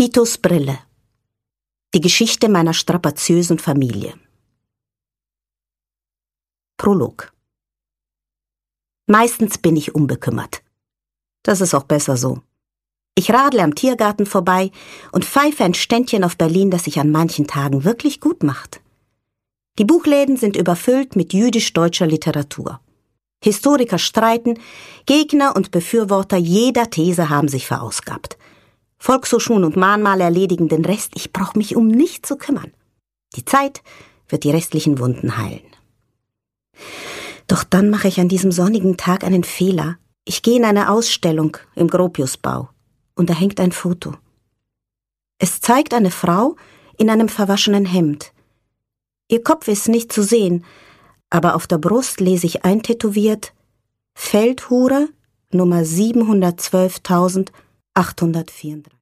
Titos Brille. Die Geschichte meiner strapaziösen Familie. Prolog. Meistens bin ich unbekümmert. Das ist auch besser so. Ich radle am Tiergarten vorbei und pfeife ein Ständchen auf Berlin, das sich an manchen Tagen wirklich gut macht. Die Buchläden sind überfüllt mit jüdisch-deutscher Literatur. Historiker streiten, Gegner und Befürworter jeder These haben sich verausgabt. Volkshochschulen und Mahnmale erledigen den Rest, ich brauche mich um nichts zu kümmern. Die Zeit wird die restlichen Wunden heilen. Doch dann mache ich an diesem sonnigen Tag einen Fehler. Ich gehe in eine Ausstellung im Gropiusbau und da hängt ein Foto. Es zeigt eine Frau in einem verwaschenen Hemd. Ihr Kopf ist nicht zu sehen, aber auf der Brust lese ich eintätowiert: Feldhure Nummer 712.834.